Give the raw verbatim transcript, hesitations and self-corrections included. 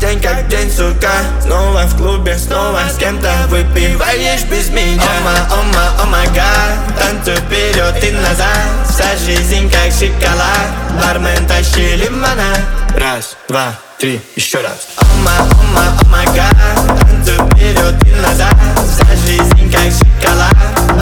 день как день, сука. Снова в клубе, снова с кем-то выпиваешь без меня. Ома, ома, ома, гад. Танцуй вперед и назад. Вся жизнь как шоколад. Бармен, тащи лимонад. Раз, два, три, еще раз. Ома, ома, ома, гад. Танцуй вперед и назад. Вся жизнь как шоколад.